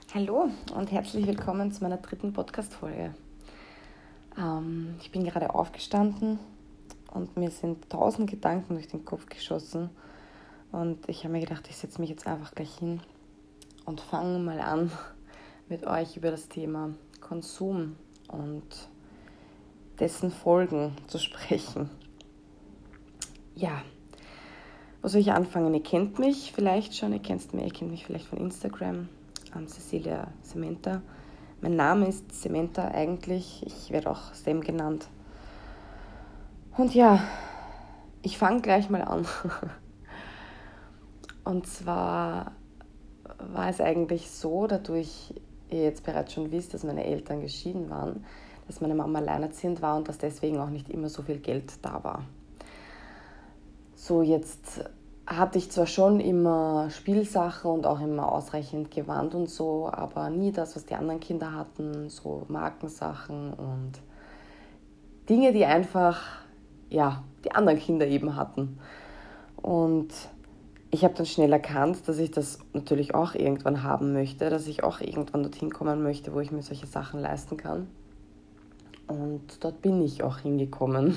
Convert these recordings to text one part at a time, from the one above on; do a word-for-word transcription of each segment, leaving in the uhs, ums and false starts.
Hallo und herzlich willkommen zu meiner dritten Podcast-Folge. Ähm, ich bin gerade aufgestanden und mir sind tausend Gedanken durch den Kopf geschossen und ich habe mir gedacht, ich setze mich jetzt einfach gleich hin und fange mal an, mit euch über das Thema Konsum und dessen Folgen zu sprechen. Ja, wo soll ich anfangen? Ihr kennt mich vielleicht schon, ihr kennt mich, ihr kennt mich vielleicht von Instagram. Cecilia Sementa. Mein Name ist Sementa eigentlich, ich werde auch Sem genannt. Und ja, ich fange gleich mal an. Und zwar war es eigentlich so, dadurch ihr jetzt bereits schon wisst, dass meine Eltern geschieden waren, dass meine Mama alleinerziehend war und dass deswegen auch nicht immer so viel Geld da war. So, jetzt hatte ich zwar schon immer Spielsachen und auch immer ausreichend Gewand und so, aber nie das, was die anderen Kinder hatten, so Markensachen und Dinge, die einfach, ja, die anderen Kinder eben hatten. Und ich habe dann schnell erkannt, dass ich das natürlich auch irgendwann haben möchte, dass ich auch irgendwann dorthin kommen möchte, wo ich mir solche Sachen leisten kann. Und dort bin ich auch hingekommen.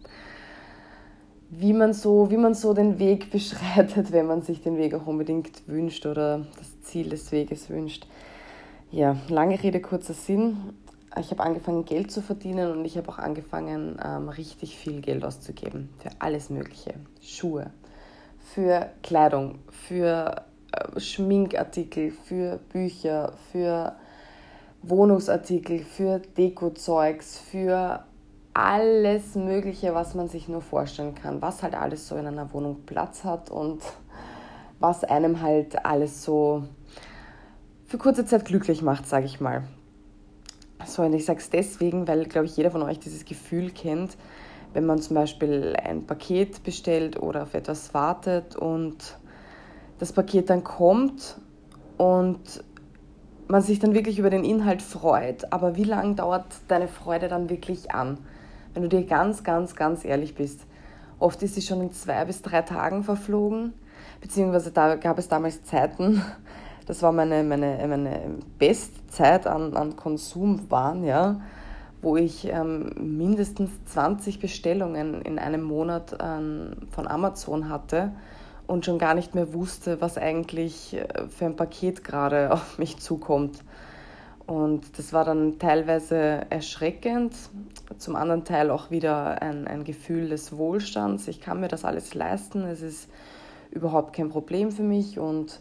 Wie man so, wie man so den Weg beschreitet, wenn man sich den Weg auch unbedingt wünscht oder das Ziel des Weges wünscht. Ja, lange Rede, kurzer Sinn. Ich habe angefangen, Geld zu verdienen und ich habe auch angefangen, ähm, richtig viel Geld auszugeben für alles Mögliche. Schuhe, für Kleidung, für äh, Schminkartikel, für Bücher, für Wohnungsartikel, für Dekozeugs, für alles Mögliche, was man sich nur vorstellen kann, was halt alles so in einer Wohnung Platz hat und was einem halt alles so für kurze Zeit glücklich macht, sage ich mal. So, und ich sage es deswegen, weil, glaube ich, jeder von euch dieses Gefühl kennt, wenn man zum Beispiel ein Paket bestellt oder auf etwas wartet und das Paket dann kommt und man sich dann wirklich über den Inhalt freut, aber wie lange dauert deine Freude dann wirklich an? Wenn du dir ganz, ganz, ganz ehrlich bist. Oft ist sie schon in zwei bis drei Tagen verflogen, beziehungsweise da gab es damals Zeiten, das war meine, meine, meine Bestzeit an, an Konsumwaren, ja, wo ich ähm, mindestens zwanzig Bestellungen in einem Monat ähm, von Amazon hatte und schon gar nicht mehr wusste, was eigentlich für ein Paket gerade auf mich zukommt. Und das war dann teilweise erschreckend, zum anderen Teil auch wieder ein, ein Gefühl des Wohlstands. Ich kann mir das alles leisten, es ist überhaupt kein Problem für mich. Und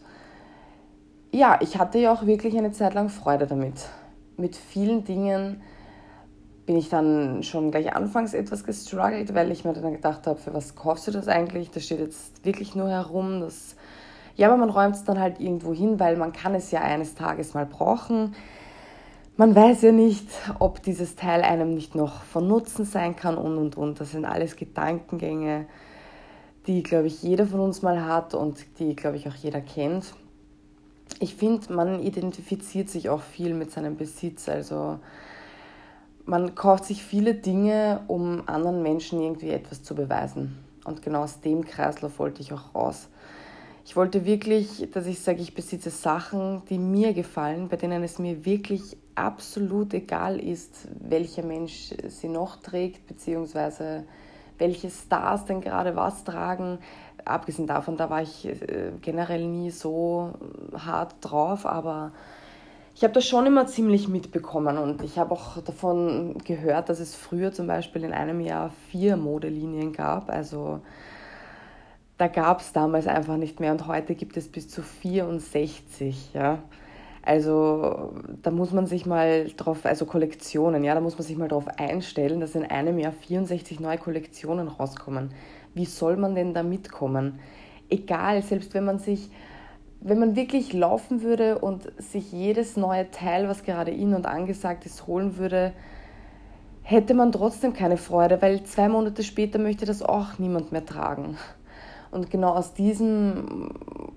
ja, ich hatte ja auch wirklich eine Zeit lang Freude damit. Mit vielen Dingen bin ich dann schon gleich anfangs etwas gestruggelt, weil ich mir dann gedacht habe, für was kaufst du das eigentlich? Das steht jetzt wirklich nur herum. Das ja, aber man räumt es dann halt irgendwo hin, weil man kann es ja eines Tages mal brauchen. Man weiß ja nicht, ob dieses Teil einem nicht noch von Nutzen sein kann und, und, und. Das sind alles Gedankengänge, die, glaube ich, jeder von uns mal hat und die, glaube ich, auch jeder kennt. Ich finde, man identifiziert sich auch viel mit seinem Besitz. Also man kauft sich viele Dinge, um anderen Menschen irgendwie etwas zu beweisen. Und genau aus dem Kreislauf wollte ich auch raus. Ich wollte wirklich, dass ich sage, ich besitze Sachen, die mir gefallen, bei denen es mir wirklich absolut egal ist, welcher Mensch sie noch trägt, beziehungsweise welche Stars denn gerade was tragen. Abgesehen davon, da war ich generell nie so hart drauf, aber ich habe das schon immer ziemlich mitbekommen und ich habe auch davon gehört, dass es früher zum Beispiel in einem Jahr vier Modelinien gab, also da gab es damals einfach nicht mehr und heute gibt es bis zu vierundsechzig, ja. Also da muss man sich mal drauf, also Kollektionen, ja, da muss man sich mal drauf einstellen, dass in einem Jahr vierundsechzig neue Kollektionen rauskommen. Wie soll man denn da mitkommen? Egal, selbst wenn man sich, wenn man wirklich laufen würde und sich jedes neue Teil, was gerade in und angesagt ist, holen würde, hätte man trotzdem keine Freude, weil zwei Monate später möchte das auch niemand mehr tragen. Und genau aus diesem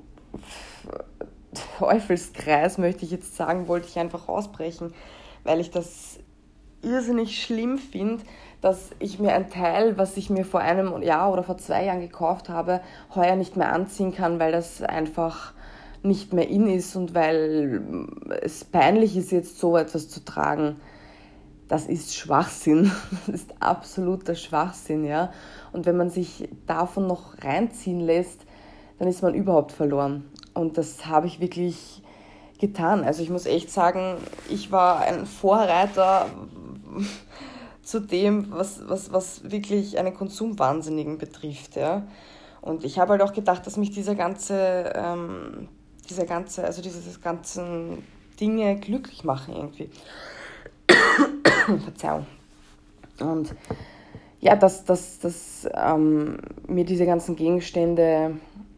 Teufelskreis, möchte ich jetzt sagen, wollte ich einfach rausbrechen, weil ich das irrsinnig schlimm finde, dass ich mir ein Teil, was ich mir vor einem Jahr oder vor zwei Jahren gekauft habe, heuer nicht mehr anziehen kann, weil das einfach nicht mehr in ist und weil es peinlich ist, jetzt so etwas zu tragen, das ist Schwachsinn. Das ist absoluter Schwachsinn, ja. Und wenn man sich davon noch reinziehen lässt, dann ist man überhaupt verloren. Und das habe ich wirklich getan. Also ich muss echt sagen, ich war ein Vorreiter zu dem, was, was, was wirklich einen Konsumwahnsinnigen betrifft, ja. Und ich habe halt auch gedacht, dass mich dieser ganze, ähm, dieser ganze, also diese ganzen Dinge glücklich machen irgendwie. Verzeihung. Und ja, dass, dass, dass ähm, mir diese ganzen Gegenstände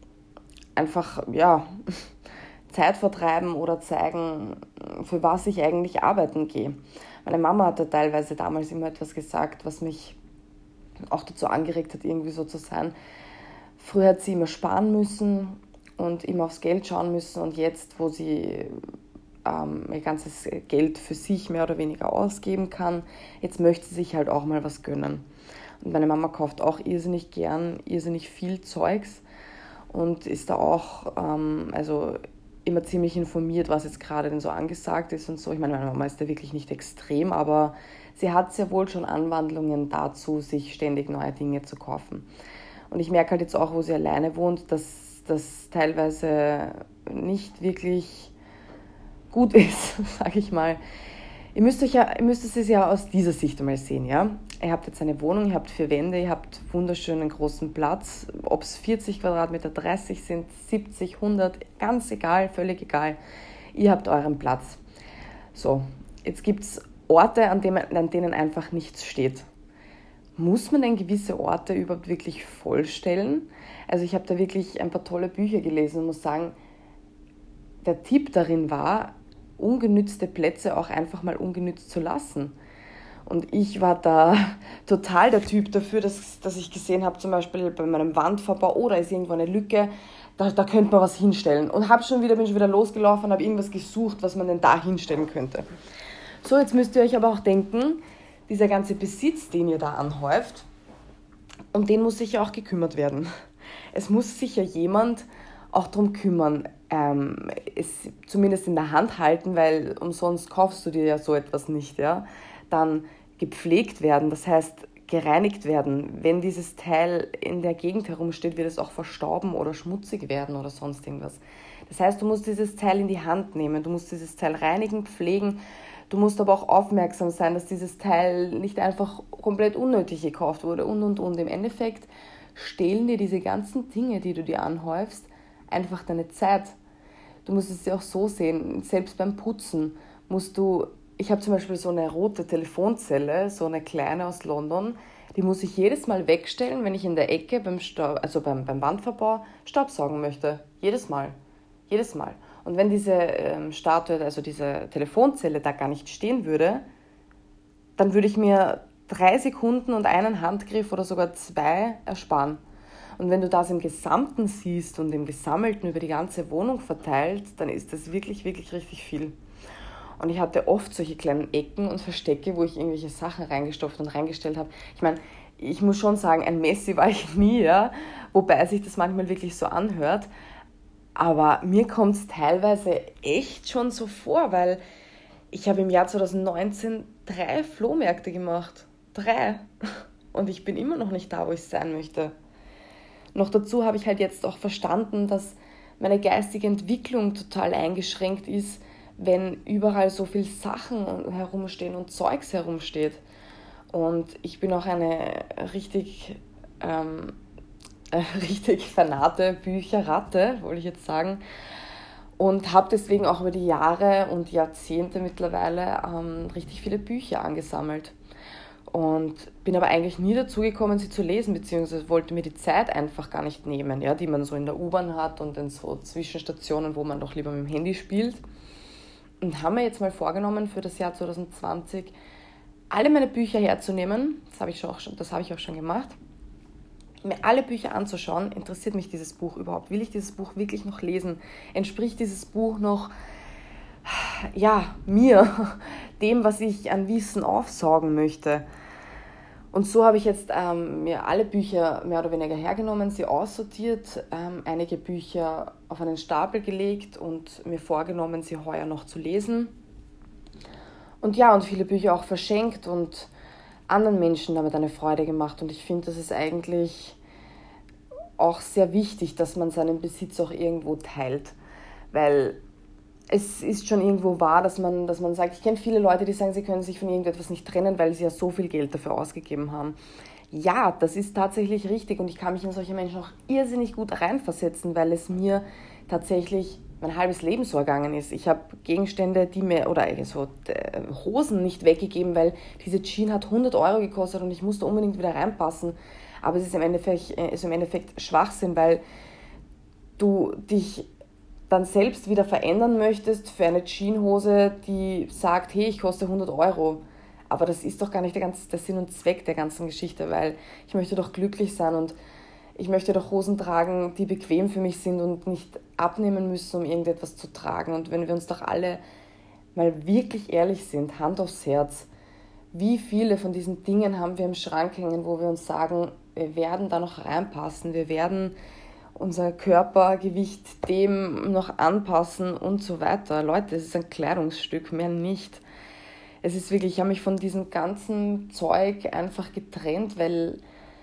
einfach, ja, Zeit vertreiben oder zeigen, für was ich eigentlich arbeiten gehe. Meine Mama hatte teilweise damals immer etwas gesagt, was mich auch dazu angeregt hat, irgendwie so zu sein. Früher hat sie immer sparen müssen und immer aufs Geld schauen müssen und jetzt, wo sie ähm, ihr ganzes Geld für sich mehr oder weniger ausgeben kann, jetzt möchte sie sich halt auch mal was gönnen. Und meine Mama kauft auch irrsinnig gern, irrsinnig viel Zeugs und ist da auch, ähm, also immer ziemlich informiert, was jetzt gerade denn so angesagt ist und so. Ich meine, meine Mama ist da wirklich nicht extrem, aber sie hat sehr wohl schon Anwandlungen dazu, sich ständig neue Dinge zu kaufen. Und ich merke halt jetzt auch, wo sie alleine wohnt, dass das teilweise nicht wirklich gut ist, sage ich mal. Ihr müsst, euch ja, ihr müsst es ja aus dieser Sicht einmal sehen, ja. Ihr habt jetzt eine Wohnung, ihr habt vier Wände, ihr habt wunderschönen großen Platz, ob es vierzig Quadratmeter, dreißig sind, siebzig, hundert, ganz egal, völlig egal. Ihr habt euren Platz. So, jetzt gibt es Orte, an denen, an denen einfach nichts steht. Muss man denn gewisse Orte überhaupt wirklich vollstellen? Also ich habe da wirklich ein paar tolle Bücher gelesen und muss sagen, der Tipp darin war, ungenützte Plätze auch einfach mal ungenützt zu lassen. Und ich war da total der Typ dafür, dass, dass ich gesehen habe, zum Beispiel bei meinem Wandverbau, oh, da ist irgendwo eine Lücke, da, da könnte man was hinstellen. Und hab schon wieder, bin schon wieder losgelaufen und habe irgendwas gesucht, was man denn da hinstellen könnte. So, jetzt müsst ihr euch aber auch denken, dieser ganze Besitz, den ihr da anhäuft, um den muss sicher auch gekümmert werden. Es muss sicher jemand auch darum kümmern, ähm, es zumindest in der Hand halten, weil umsonst kaufst du dir ja so etwas nicht, ja. Dann gepflegt werden, das heißt gereinigt werden. Wenn dieses Teil in der Gegend herumsteht, wird es auch verstauben oder schmutzig werden oder sonst irgendwas. Das heißt, du musst dieses Teil in die Hand nehmen, du musst dieses Teil reinigen, pflegen, du musst aber auch aufmerksam sein, dass dieses Teil nicht einfach komplett unnötig gekauft wurde und und und. Im Endeffekt stehlen dir diese ganzen Dinge, die du dir anhäufst, einfach deine Zeit. Du musst es ja auch so sehen, selbst beim Putzen musst du, ich habe zum Beispiel so eine rote Telefonzelle, so eine kleine aus London, die muss ich jedes Mal wegstellen, wenn ich in der Ecke beim Staub, also beim, beim Wandverbau Staubsaugen möchte. Jedes Mal. Jedes Mal. Und wenn diese ähm, Statue, also diese Telefonzelle da gar nicht stehen würde, dann würde ich mir drei Sekunden und einen Handgriff oder sogar zwei ersparen. Und wenn du das im Gesamten siehst und im Gesammelten über die ganze Wohnung verteilt, dann ist das wirklich, wirklich richtig viel. Und ich hatte oft solche kleinen Ecken und Verstecke, wo ich irgendwelche Sachen reingestopft und reingestellt habe. Ich meine, ich muss schon sagen, ein Messi war ich nie, ja, wobei sich das manchmal wirklich so anhört. Aber mir kommt es teilweise echt schon so vor, weil ich habe im Jahr zwanzig neunzehn drei Flohmärkte gemacht. Drei. Und ich bin immer noch nicht da, wo ich sein möchte. Noch dazu habe ich halt jetzt auch verstanden, dass meine geistige Entwicklung total eingeschränkt ist, wenn überall so viele Sachen herumstehen und Zeugs herumsteht. Und ich bin auch eine richtig, ähm, richtig fanate Bücherratte, wollte ich jetzt sagen. Und habe deswegen auch über die Jahre und Jahrzehnte mittlerweile ähm, richtig viele Bücher angesammelt. Und bin aber eigentlich nie dazu gekommen, sie zu lesen, beziehungsweise wollte mir die Zeit einfach gar nicht nehmen, ja, die man so in der U-Bahn hat und in so Zwischenstationen, wo man doch lieber mit dem Handy spielt. Und haben mir jetzt mal vorgenommen, für das Jahr zwanzig zwanzig alle meine Bücher herzunehmen, das habe ich, auch schon, das habe ich auch schon gemacht, mir alle Bücher anzuschauen. Interessiert mich dieses Buch überhaupt? Will ich dieses Buch wirklich noch lesen? Entspricht dieses Buch noch, ja, mir, dem, was ich an Wissen aufsaugen möchte? Und so habe ich jetzt ähm, mir alle Bücher mehr oder weniger hergenommen, sie aussortiert, ähm, einige Bücher auf einen Stapel gelegt und mir vorgenommen, sie heuer noch zu lesen. Und ja, und viele Bücher auch verschenkt und anderen Menschen damit eine Freude gemacht. Und ich finde, das ist eigentlich auch sehr wichtig, dass man seinen Besitz auch irgendwo teilt. Weil es ist schon irgendwo wahr, dass man, dass man sagt, ich kenne viele Leute, die sagen, sie können sich von irgendetwas nicht trennen, weil sie ja so viel Geld dafür ausgegeben haben. Ja, das ist tatsächlich richtig und ich kann mich in solche Menschen auch irrsinnig gut reinversetzen, weil es mir tatsächlich mein halbes Leben so ergangen ist. Ich habe Gegenstände, die mir, oder so äh, Hosen nicht weggegeben, weil diese Jeans hat hundert Euro gekostet und ich musste unbedingt wieder reinpassen. Aber es ist im Endeffekt, ist im Endeffekt Schwachsinn, weil du dich dann selbst wieder verändern möchtest für eine Jeanshose, die sagt, hey, ich koste hundert Euro. Aber das ist doch gar nicht der, ganze, der Sinn und Zweck der ganzen Geschichte, weil ich möchte doch glücklich sein und ich möchte doch Hosen tragen, die bequem für mich sind und nicht abnehmen müssen, um irgendetwas zu tragen. Und wenn wir uns doch alle mal wirklich ehrlich sind, Hand aufs Herz, wie viele von diesen Dingen haben wir im Schrank hängen, wo wir uns sagen, wir werden da noch reinpassen, wir werden unser Körpergewicht dem noch anpassen und so weiter. Leute, es ist ein Kleidungsstück, mehr nicht. Es ist wirklich, ich habe mich von diesem ganzen Zeug einfach getrennt, weil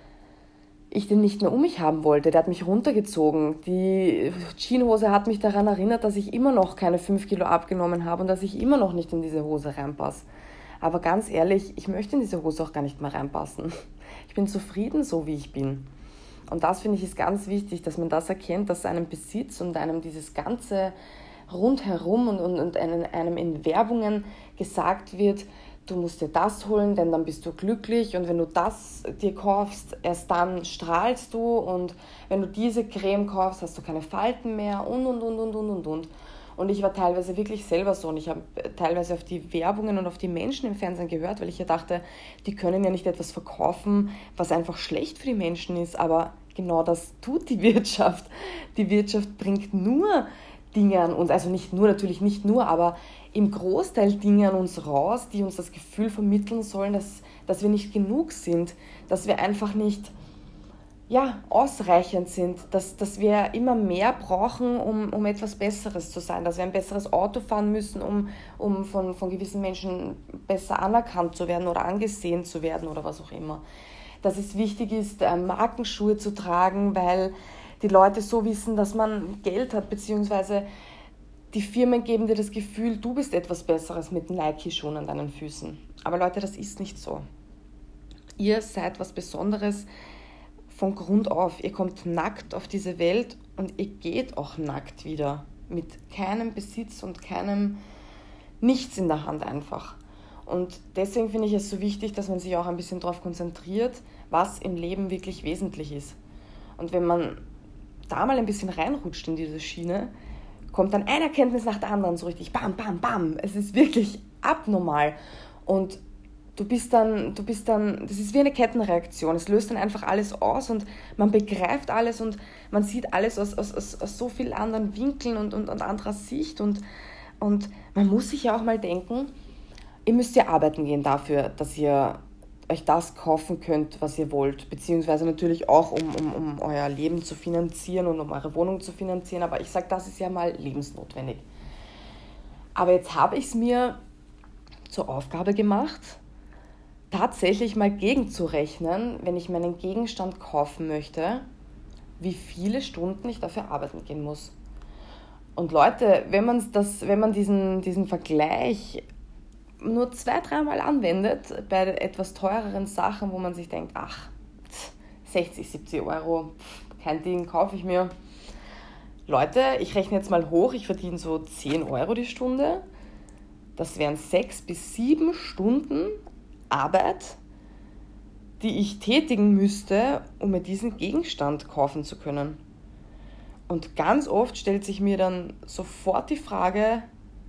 ich den nicht mehr um mich haben wollte. Der hat mich runtergezogen. Die Jeanshose hat mich daran erinnert, dass ich immer noch keine fünf Kilo abgenommen habe und dass ich immer noch nicht in diese Hose reinpasse. Aber ganz ehrlich, ich möchte in diese Hose auch gar nicht mehr reinpassen. Ich bin zufrieden, so wie ich bin. Und das, finde ich, ist ganz wichtig, dass man das erkennt, dass einem Besitz und einem dieses ganze rundherum und, und, und einem, einem in Werbungen gesagt wird, du musst dir das holen, denn dann bist du glücklich und wenn du das dir kaufst, erst dann strahlst du und wenn du diese Creme kaufst, hast du keine Falten mehr und, und, und, und, und, und, und. Und ich war teilweise wirklich selber so und ich habe teilweise auf die Werbungen und auf die Menschen im Fernsehen gehört, weil ich ja dachte, die können ja nicht etwas verkaufen, was einfach schlecht für die Menschen ist, aber genau das tut die Wirtschaft. Die Wirtschaft bringt nur Dinge an uns, also nicht nur, natürlich nicht nur, aber im Großteil Dinge an uns raus, die uns das Gefühl vermitteln sollen, dass, dass wir nicht genug sind, dass wir einfach nicht ja, ausreichend sind, dass, dass wir immer mehr brauchen, um, um etwas Besseres zu sein, dass wir ein besseres Auto fahren müssen, um, um von, von gewissen Menschen besser anerkannt zu werden oder angesehen zu werden oder was auch immer. Dass es wichtig ist, Markenschuhe zu tragen, weil die Leute so wissen, dass man Geld hat, beziehungsweise die Firmen geben dir das Gefühl, du bist etwas Besseres mit Nike-Schuhen an deinen Füßen. Aber Leute, das ist nicht so. Ihr seid was Besonderes von Grund auf. Ihr kommt nackt auf diese Welt und ihr geht auch nackt wieder. Mit keinem Besitz und keinem Nichts in der Hand einfach. Und deswegen finde ich es so wichtig, dass man sich auch ein bisschen darauf konzentriert, was im Leben wirklich wesentlich ist. Und wenn man da mal ein bisschen reinrutscht in diese Schiene, kommt dann eine Erkenntnis nach der anderen so richtig bam, bam, bam. Es ist wirklich abnormal. Und du bist dann, du bist dann, das ist wie eine Kettenreaktion. Es löst dann einfach alles aus und man begreift alles und man sieht alles aus, aus, aus, aus so vielen anderen Winkeln und, und, und anderer Sicht. Und, und man muss sich ja auch mal denken, ihr müsst ja arbeiten gehen dafür, dass ihr euch das kaufen könnt, was ihr wollt, beziehungsweise natürlich auch, um, um, um euer Leben zu finanzieren und um eure Wohnung zu finanzieren, aber ich sage, das ist ja mal lebensnotwendig. Aber jetzt habe ich es mir zur Aufgabe gemacht, tatsächlich mal gegenzurechnen, wenn ich meinen Gegenstand kaufen möchte, wie viele Stunden ich dafür arbeiten gehen muss. Und Leute, wenn man, das, wenn man diesen, diesen Vergleich nur zwei, dreimal anwendet bei etwas teureren Sachen, wo man sich denkt, ach, sechzig, siebzig Euro, kein Ding, kaufe ich mir. Leute, ich rechne jetzt mal hoch, ich verdiene so zehn Euro die Stunde. Das wären sechs bis sieben Stunden Arbeit, die ich tätigen müsste, um mir diesen Gegenstand kaufen zu können. Und ganz oft stellt sich mir dann sofort die Frage,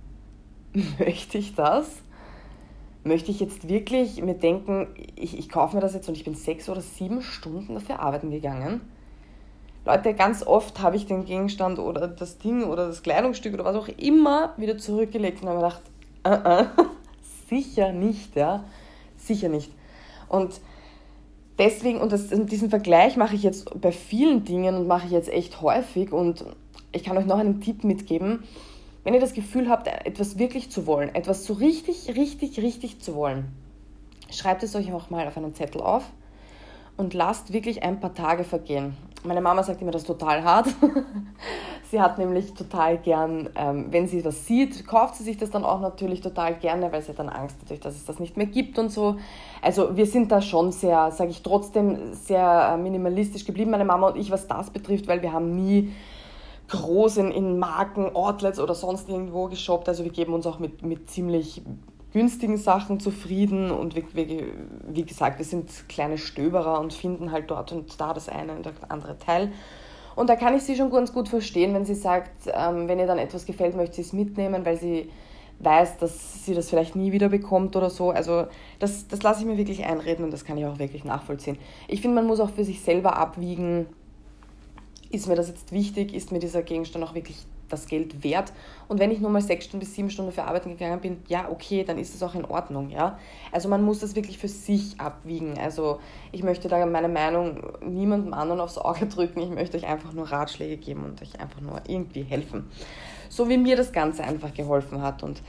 möchte ich das? Möchte ich jetzt wirklich mir denken, ich, ich kaufe mir das jetzt und ich bin sechs oder sieben Stunden dafür arbeiten gegangen? Leute, ganz oft habe ich den Gegenstand oder das Ding oder das Kleidungsstück oder was auch immer wieder zurückgelegt und habe mir gedacht, uh-uh, sicher nicht, ja, sicher nicht. Und deswegen, und das, diesen Vergleich mache ich jetzt bei vielen Dingen und mache ich jetzt echt häufig, und ich kann euch noch einen Tipp mitgeben: Wenn ihr das Gefühl habt, etwas wirklich zu wollen, etwas so richtig, richtig, richtig zu wollen, schreibt es euch auch mal auf einen Zettel auf und lasst wirklich ein paar Tage vergehen. Meine Mama sagt immer, das ist total hart. Sie hat nämlich total gern, ähm, wenn sie was sieht, kauft sie sich das dann auch natürlich total gerne, weil sie hat dann Angst natürlich, dass es das nicht mehr gibt und so. Also wir sind da schon sehr, sage ich trotzdem, sehr minimalistisch geblieben, meine Mama und ich, was das betrifft, weil wir haben nie groß in, in Marken, Outlets oder sonst irgendwo geshoppt. Also wir geben uns auch mit, mit ziemlich günstigen Sachen zufrieden, und wie, wie, wie gesagt, wir sind kleine Stöberer und finden halt dort und da das eine und das andere Teil. Und da kann ich sie schon ganz gut verstehen, wenn sie sagt, ähm, wenn ihr dann etwas gefällt, möchte sie es mitnehmen, weil sie weiß, dass sie das vielleicht nie wieder bekommt oder so. Also das, das lasse ich mir wirklich einreden, und das kann ich auch wirklich nachvollziehen. Ich finde, man muss auch für sich selber abwiegen, ist mir das jetzt wichtig, ist mir dieser Gegenstand auch wirklich das Geld wert? Und wenn ich nur mal sechs Stunden bis sieben Stunden für arbeiten gegangen bin, ja, okay, dann ist das auch in Ordnung, ja. Also man muss das wirklich für sich abwiegen. Also ich möchte da meine Meinung niemandem anderen aufs Auge drücken. Ich möchte euch einfach nur Ratschläge geben und euch einfach nur irgendwie helfen. So wie mir das Ganze einfach geholfen hat. Und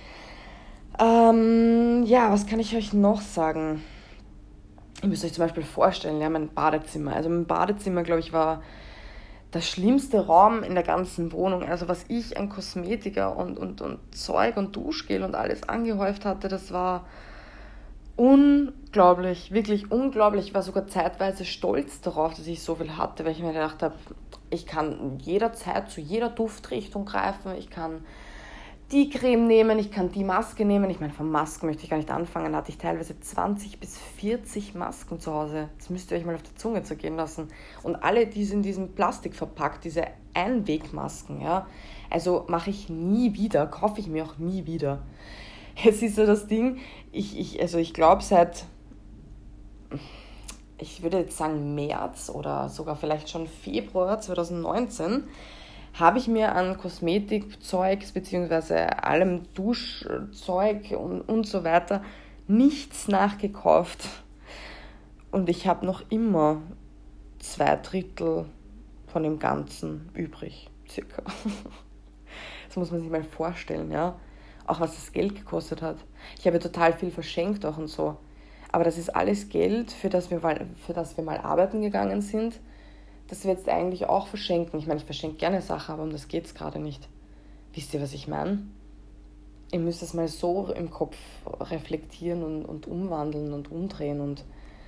ähm, ja, was kann ich euch noch sagen? Ihr müsst euch zum Beispiel vorstellen, ja, mein Badezimmer. Also mein Badezimmer, glaube ich, war der schlimmste Raum in der ganzen Wohnung. Also was ich an Kosmetika und, und, und Zeug und Duschgel und alles angehäuft hatte, das war unglaublich, wirklich unglaublich. Ich war sogar zeitweise stolz darauf, dass ich so viel hatte, weil ich mir gedacht habe, ich kann jederzeit zu jeder Duftrichtung greifen, ich kann die Creme nehmen, ich kann die Maske nehmen. Ich meine, von Masken möchte ich gar nicht anfangen. Da hatte ich teilweise zwanzig bis vierzig Masken zu Hause. Das müsst ihr euch mal auf der Zunge zergehen lassen. Und alle, die sind in diesem Plastik verpackt, diese Einwegmasken, ja. Also mache ich nie wieder, kaufe ich mir auch nie wieder. Jetzt ist so das Ding, ich, ich, also ich glaube seit, ich würde jetzt sagen März oder sogar vielleicht schon Februar zwanzig neunzehn, habe ich mir an Kosmetikzeugs bzw. allem Duschzeug und, und so weiter nichts nachgekauft. Und ich habe noch immer zwei Drittel von dem Ganzen übrig, circa. Das muss man sich mal vorstellen, ja. Auch was das Geld gekostet hat. Ich habe total viel verschenkt auch und so. Aber das ist alles Geld, für das wir mal, für das wir mal arbeiten gegangen sind, das wir jetzt eigentlich auch verschenken. Ich meine, ich verschenke gerne Sachen, aber um das geht es gerade nicht. Wisst ihr, was ich meine? Ihr müsst das mal so im Kopf reflektieren und, und umwandeln und umdrehen. Und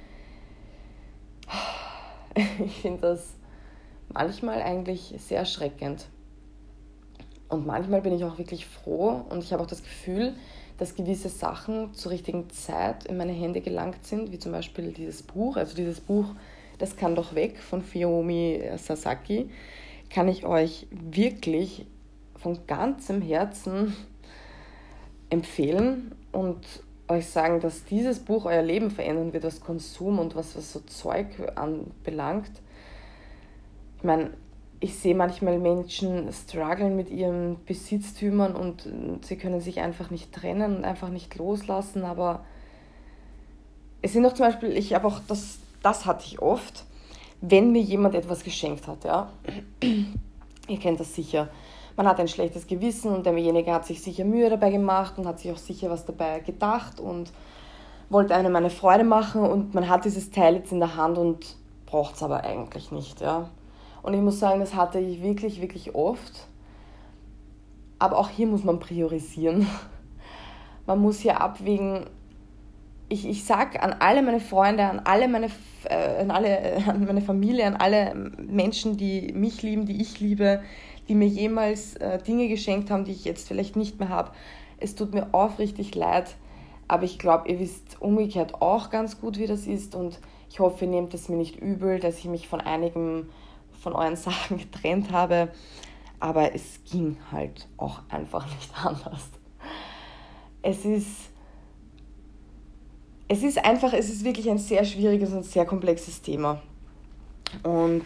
ich finde das manchmal eigentlich sehr erschreckend. Und manchmal bin ich auch wirklich froh, und ich habe auch das Gefühl, dass gewisse Sachen zur richtigen Zeit in meine Hände gelangt sind, wie zum Beispiel dieses Buch. Also dieses Buch Das kann doch weg von Futomi Sasaki, kann ich euch wirklich von ganzem Herzen empfehlen und euch sagen, dass dieses Buch euer Leben verändern wird, was Konsum und was, was so Zeug anbelangt. Ich meine, ich sehe manchmal Menschen strugglen mit ihren Besitztümern und sie können sich einfach nicht trennen und einfach nicht loslassen, aber es sind doch zum Beispiel, ich habe auch das Das hatte ich oft, wenn mir jemand etwas geschenkt hat. Ja? Ihr kennt das sicher. Man hat ein schlechtes Gewissen und derjenige hat sich sicher Mühe dabei gemacht und hat sich auch sicher was dabei gedacht und wollte einem eine Freude machen, und man hat dieses Teil jetzt in der Hand und braucht es aber eigentlich nicht. Ja? Und ich muss sagen, das hatte ich wirklich, wirklich oft. Aber auch hier muss man priorisieren. Man muss hier abwägen. Ich, ich sage an alle meine Freunde, an alle meine, äh, an alle, an meine Familie, an alle Menschen, die mich lieben, die ich liebe, die mir jemals äh, Dinge geschenkt haben, die ich jetzt vielleicht nicht mehr habe. Es tut mir aufrichtig leid, aber ich glaube, ihr wisst umgekehrt auch ganz gut, wie das ist, und ich hoffe, ihr nehmt es mir nicht übel, dass ich mich von einigen von euren Sachen getrennt habe, aber es ging halt auch einfach nicht anders. Es ist Es ist einfach, es ist wirklich ein sehr schwieriges und sehr komplexes Thema. Und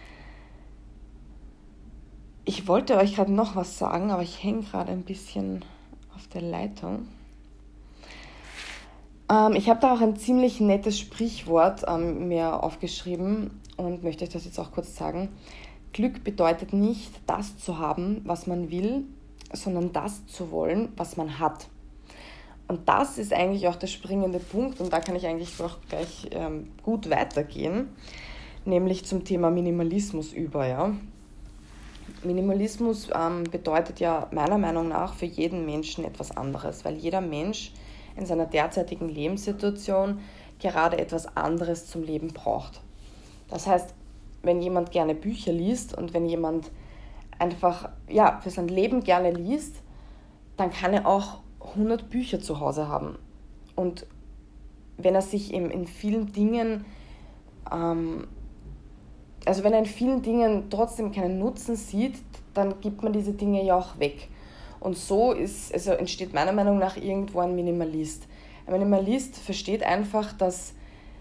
ich wollte euch gerade noch was sagen, aber ich hänge gerade ein bisschen auf der Leitung. Ähm, ich habe da auch ein ziemlich nettes Sprichwort ähm, mir aufgeschrieben und möchte euch das jetzt auch kurz sagen. Glück bedeutet nicht, das zu haben, was man will, sondern das zu wollen, was man hat. Und das ist eigentlich auch der springende Punkt und da kann ich eigentlich auch gleich ähm, gut weitergehen, nämlich zum Thema Minimalismus über. Ja. Minimalismus ähm, bedeutet ja meiner Meinung nach für jeden Menschen etwas anderes, weil jeder Mensch in seiner derzeitigen Lebenssituation gerade etwas anderes zum Leben braucht. Das heißt, wenn jemand gerne Bücher liest und wenn jemand einfach ja, für sein Leben gerne liest, dann kann er auch hundert Bücher zu Hause haben. Und wenn er sich in, in vielen Dingen, ähm, also wenn er in vielen Dingen trotzdem keinen Nutzen sieht, dann gibt man diese Dinge ja auch weg. Und so ist, also entsteht meiner Meinung nach irgendwo ein Minimalist. Ein Minimalist versteht einfach, dass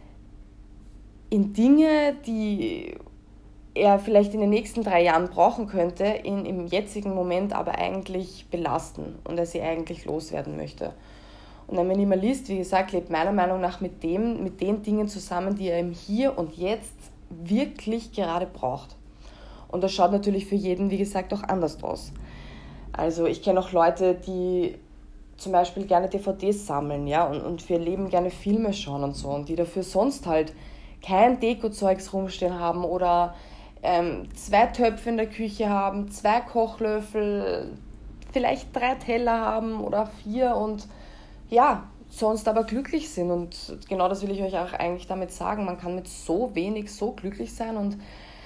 in Dinge, die er vielleicht in den nächsten drei Jahren brauchen könnte, ihn im jetzigen Moment aber eigentlich belasten und er sie eigentlich loswerden möchte. Und ein Minimalist, wie gesagt, lebt meiner Meinung nach mit dem, mit den Dingen zusammen, die er im Hier und Jetzt wirklich gerade braucht. Und das schaut natürlich für jeden, wie gesagt, auch anders aus. Also ich kenne auch Leute, die zum Beispiel gerne D V Ds sammeln, ja, und, und für ihr Leben gerne Filme schauen und so, und die dafür sonst halt kein Deko-Zeugs rumstehen haben oder ähm, zwei Töpfe in der Küche haben, zwei Kochlöffel, vielleicht drei Teller haben oder vier und ja, sonst aber glücklich sind. Und genau das will ich euch auch eigentlich damit sagen. Man kann mit so wenig so glücklich sein. Und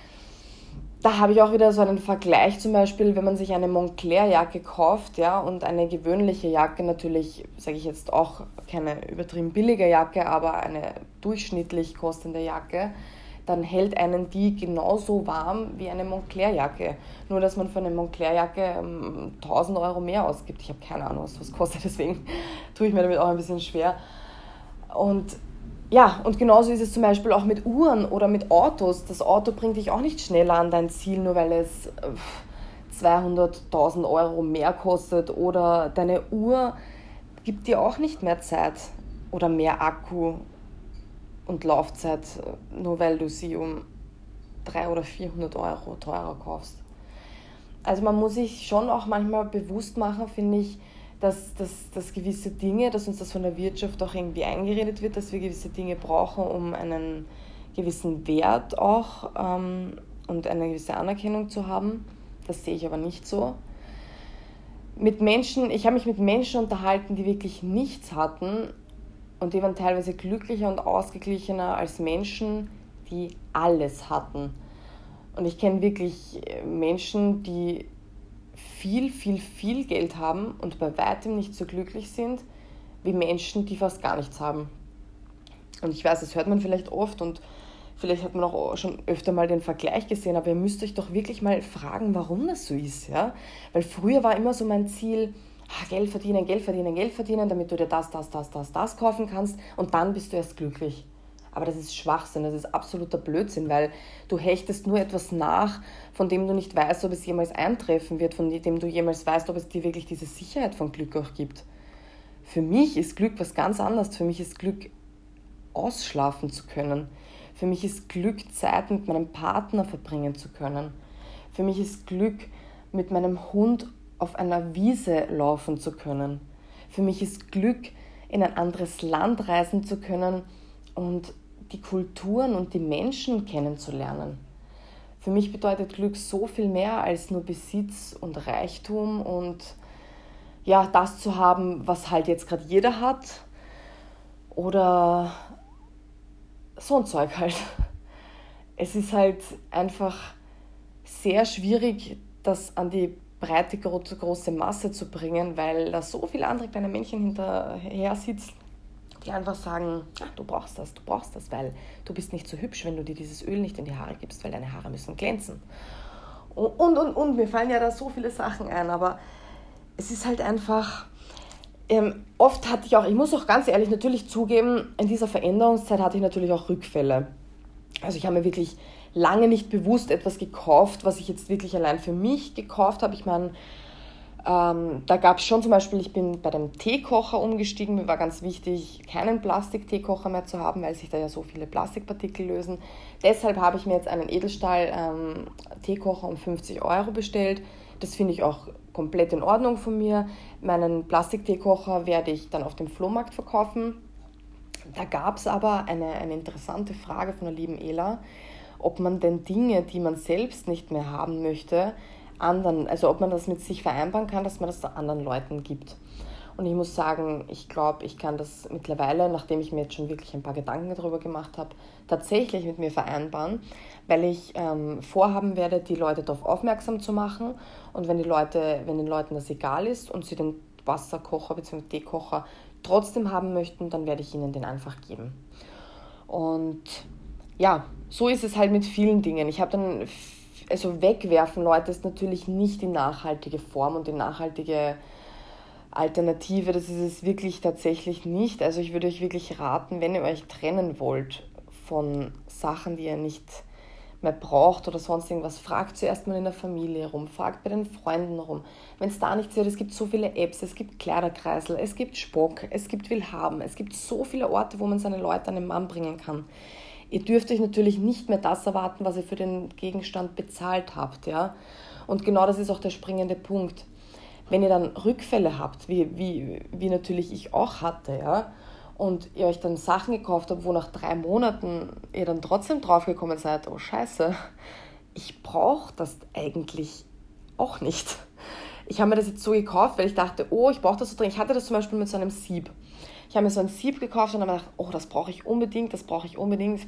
da habe ich auch wieder so einen Vergleich, zum Beispiel, wenn man sich eine Moncler-Jacke kauft, ja, und eine gewöhnliche Jacke, natürlich, sage ich jetzt auch, keine übertrieben billige Jacke, aber eine durchschnittlich kostende Jacke, dann hält einen die genauso warm wie eine Moncler-Jacke. Nur, dass man für eine Moncler-Jacke ähm, tausend Euro mehr ausgibt. Ich habe keine Ahnung, was das kostet, deswegen tue ich mir damit auch ein bisschen schwer. Und ja, und genauso ist es zum Beispiel auch mit Uhren oder mit Autos. Das Auto bringt dich auch nicht schneller an dein Ziel, nur weil es zweihunderttausend Euro mehr kostet. Oder deine Uhr gibt dir auch nicht mehr Zeit oder mehr Akku und Laufzeit, nur weil du sie um dreihundert oder vierhundert Euro teurer kaufst. Also man muss sich schon auch manchmal bewusst machen, finde ich, dass, dass, dass gewisse Dinge, dass uns das von der Wirtschaft auch irgendwie eingeredet wird, dass wir gewisse Dinge brauchen, um einen gewissen Wert auch ähm, und eine gewisse Anerkennung zu haben. Das sehe ich aber nicht so. Mit Menschen, ich habe mich mit Menschen unterhalten, die wirklich nichts hatten und die waren teilweise glücklicher und ausgeglichener als Menschen, die alles hatten. Und ich kenne wirklich Menschen, die viel, viel, viel Geld haben und bei weitem nicht so glücklich sind wie Menschen, die fast gar nichts haben. Und ich weiß, das hört man vielleicht oft und vielleicht hat man auch schon öfter mal den Vergleich gesehen, aber ihr müsst euch doch wirklich mal fragen, warum das so ist. Ja? Weil früher war immer so mein Ziel, ah, Geld verdienen, Geld verdienen, Geld verdienen, damit du dir das, das, das, das, das kaufen kannst und dann bist du erst glücklich. Aber das ist Schwachsinn, das ist absoluter Blödsinn, weil du hechtest nur etwas nach, von dem du nicht weißt, ob es jemals eintreffen wird, von dem du jemals weißt, ob es dir wirklich diese Sicherheit von Glück auch gibt. Für mich ist Glück was ganz anderes. Für mich ist Glück, ausschlafen zu können. Für mich ist Glück, Zeit mit meinem Partner verbringen zu können. Für mich ist Glück, mit meinem Hund auf einer Wiese laufen zu können. Für mich ist Glück, in ein anderes Land reisen zu können und die Kulturen und die Menschen kennenzulernen. Für mich bedeutet Glück so viel mehr als nur Besitz und Reichtum und ja, das zu haben, was halt jetzt gerade jeder hat oder so ein Zeug halt. Es ist halt einfach sehr schwierig, das an die breite, große Masse zu bringen, weil da so viele andere kleine Männchen hinterher sitzen, die einfach sagen, ah, du brauchst das, du brauchst das, weil du bist nicht so hübsch, wenn du dir dieses Öl nicht in die Haare gibst, weil deine Haare müssen glänzen. Und, und, und, und. Mir fallen ja da so viele Sachen ein, aber es ist halt einfach, ähm, oft hatte ich auch, ich muss auch ganz ehrlich natürlich zugeben, in dieser Veränderungszeit hatte ich natürlich auch Rückfälle. Also ich habe mir wirklich lange nicht bewusst etwas gekauft, was ich jetzt wirklich allein für mich gekauft habe. Ich meine, Ähm, da gab es schon zum Beispiel, ich bin bei dem Teekocher umgestiegen, mir war ganz wichtig, keinen Plastik-Teekocher mehr zu haben, weil sich da ja so viele Plastikpartikel lösen. Deshalb habe ich mir jetzt einen Edelstahl-Teekocher um fünfzig Euro bestellt. Das finde ich auch komplett in Ordnung von mir. Meinen Plastik-Teekocher werde ich dann auf dem Flohmarkt verkaufen. Da gab es aber eine, eine interessante Frage von der lieben Ela, ob man denn Dinge, die man selbst nicht mehr haben möchte, anderen, also ob man das mit sich vereinbaren kann, dass man das anderen Leuten gibt. Und ich muss sagen, ich glaube, ich kann das mittlerweile, nachdem ich mir jetzt schon wirklich ein paar Gedanken darüber gemacht habe, tatsächlich mit mir vereinbaren, weil ich ähm, vorhaben werde, die Leute darauf aufmerksam zu machen. Und wenn die Leute, wenn den Leuten das egal ist und sie den Wasserkocher bzw. Teekocher trotzdem haben möchten, dann werde ich ihnen den einfach geben. Und ja, so ist es halt mit vielen Dingen. Ich habe dann, also wegwerfen, Leute, ist natürlich nicht die nachhaltige Form und die nachhaltige Alternative. Das ist es wirklich tatsächlich nicht. Also ich würde euch wirklich raten, wenn ihr euch trennen wollt von Sachen, die ihr nicht mehr braucht oder sonst irgendwas, fragt zuerst mal in der Familie rum, fragt bei den Freunden rum. Wenn es da nichts wird, es gibt so viele Apps, es gibt Kleiderkreisel, es gibt Spock, es gibt Willhaben, es gibt so viele Orte, wo man seine Leute an den Mann bringen kann. Ihr dürft euch natürlich nicht mehr das erwarten, was ihr für den Gegenstand bezahlt habt, ja. Und genau das ist auch der springende Punkt. Wenn ihr dann Rückfälle habt, wie, wie, wie natürlich ich auch hatte, ja, und ihr euch dann Sachen gekauft habt, wo nach drei Monaten ihr dann trotzdem draufgekommen seid, oh Scheiße, ich brauche das eigentlich auch nicht. Ich habe mir das jetzt so gekauft, weil ich dachte, oh, ich brauche das so drin. Ich hatte das zum Beispiel mit so einem Sieb. Ich habe mir so ein Sieb gekauft und habe mir gedacht, oh, das brauche ich unbedingt, das brauche ich unbedingt.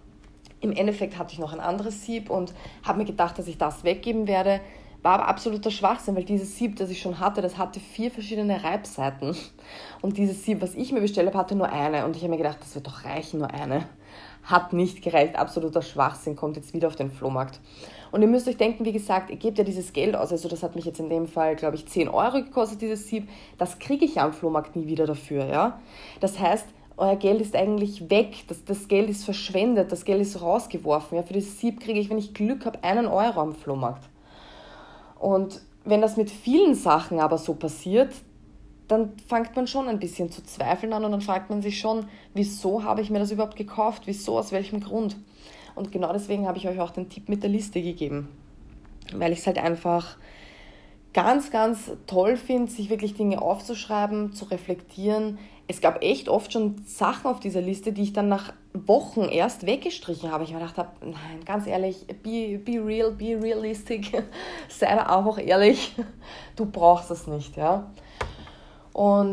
Im Endeffekt hatte ich noch ein anderes Sieb und habe mir gedacht, dass ich das weggeben werde. War aber absoluter Schwachsinn, weil dieses Sieb, das ich schon hatte, das hatte vier verschiedene Reibseiten. Und dieses Sieb, was ich mir bestellt habe, hatte nur eine. Und ich habe mir gedacht, das wird doch reichen, nur eine. Hat nicht gereicht, absoluter Schwachsinn, kommt jetzt wieder auf den Flohmarkt. Und ihr müsst euch denken, wie gesagt, ihr gebt ja dieses Geld aus. Also das hat mich jetzt in dem Fall, glaube ich, zehn Euro gekostet, dieses Sieb. Das kriege ich ja am Flohmarkt nie wieder dafür, ja. Das heißt, euer Geld ist eigentlich weg, das, das Geld ist verschwendet, das Geld ist rausgeworfen. Ja, für dieses Sieb kriege ich, wenn ich Glück habe, einen Euro am Flohmarkt. Und wenn das mit vielen Sachen aber so passiert, dann fängt man schon ein bisschen zu zweifeln an und dann fragt man sich schon, wieso habe ich mir das überhaupt gekauft, wieso, aus welchem Grund. Und genau deswegen habe ich euch auch den Tipp mit der Liste gegeben, weil ich es halt einfach ganz, ganz toll finde, sich wirklich Dinge aufzuschreiben, zu reflektieren. Es gab echt oft schon Sachen auf dieser Liste, die ich dann nach Wochen erst weggestrichen habe. Ich mir gedacht habe, nein, ganz ehrlich, be, be real, be realistic, sei da auch ehrlich, du brauchst das nicht, ja. Und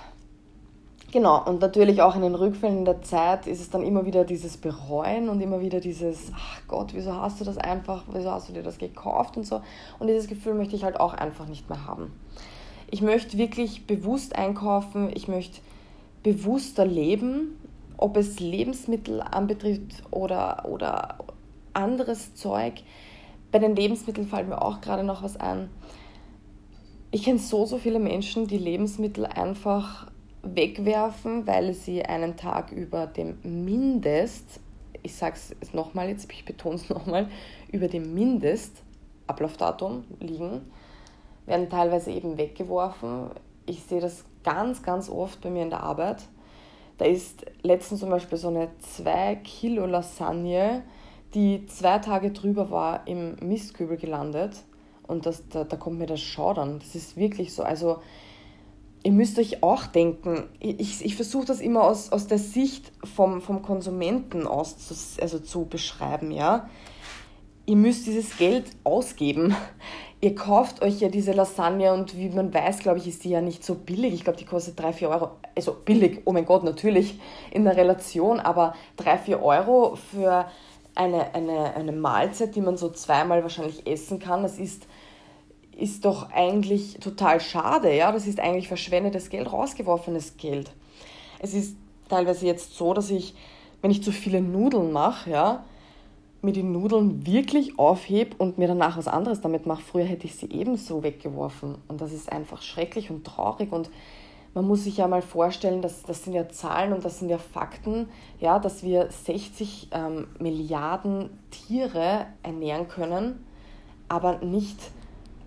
genau, und natürlich auch in den Rückfällen in der Zeit ist es dann immer wieder dieses Bereuen und immer wieder dieses, ach Gott, wieso hast du das einfach, wieso hast du dir das gekauft und so. Und dieses Gefühl möchte ich halt auch einfach nicht mehr haben. Ich möchte wirklich bewusst einkaufen, ich möchte bewusster leben, ob es Lebensmittel anbetrifft oder, oder anderes Zeug. Bei den Lebensmitteln fällt mir auch gerade noch was ein. Ich kenne so, so viele Menschen, die Lebensmittel einfach wegwerfen, weil sie einen Tag über dem Mindest, ich sage es nochmal jetzt, ich betone es nochmal, über dem Mindestablaufdatum liegen, werden teilweise eben weggeworfen. Ich sehe das ganz, ganz oft bei mir in der Arbeit. Da ist letztens zum Beispiel so eine zwei Kilo Lasagne, die zwei Tage drüber war, im Mistkübel gelandet. Und das, da, da kommt mir das Schaudern. Das ist wirklich so. Also ihr müsst euch auch denken, ich, ich versuche das immer aus, aus der Sicht vom, vom Konsumenten aus zu, also zu beschreiben. Ja? Ihr müsst dieses Geld ausgeben. Ihr kauft euch ja diese Lasagne und wie man weiß, glaube ich, ist die ja nicht so billig. Ich glaube, die kostet drei, vier Euro. Also billig, oh mein Gott, natürlich in der Relation, aber drei, vier Euro für eine, eine, eine Mahlzeit, die man so zweimal wahrscheinlich essen kann, das ist, ist doch eigentlich total schade. Ja? Das ist eigentlich verschwendetes Geld, rausgeworfenes Geld. Es ist teilweise jetzt so, dass ich, wenn ich zu viele Nudeln mache, ja, mir die Nudeln wirklich aufhebe und mir danach was anderes damit mache. Früher hätte ich sie ebenso weggeworfen. Und das ist einfach schrecklich und traurig. Und man muss sich ja mal vorstellen, dass, das sind ja Zahlen und das sind ja Fakten, ja, dass wir sechzig ähm, Milliarden Tiere ernähren können, aber nicht ähm,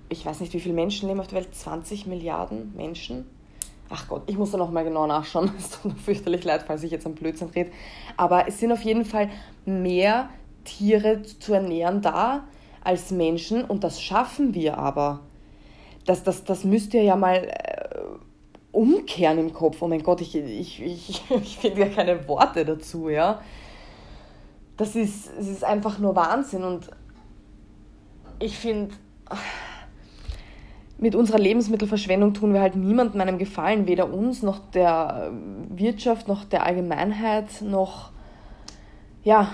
ich weiß nicht, wie viele Menschen leben auf der Welt, zwanzig Milliarden Menschen. Ach Gott, ich muss da nochmal genau nachschauen, es tut mir fürchterlich leid, falls ich jetzt am Blödsinn rede. Aber es sind auf jeden Fall mehr Tiere zu ernähren da als Menschen und das schaffen wir aber. Das, das, das müsst ihr ja mal äh, umkehren im Kopf. Oh mein Gott, ich, ich, ich, ich finde ja keine Worte dazu, ja. Das ist, es ist einfach nur Wahnsinn und ich finde, mit unserer Lebensmittelverschwendung tun wir halt niemandem einen Gefallen, weder uns noch der Wirtschaft, noch der Allgemeinheit, noch, ja,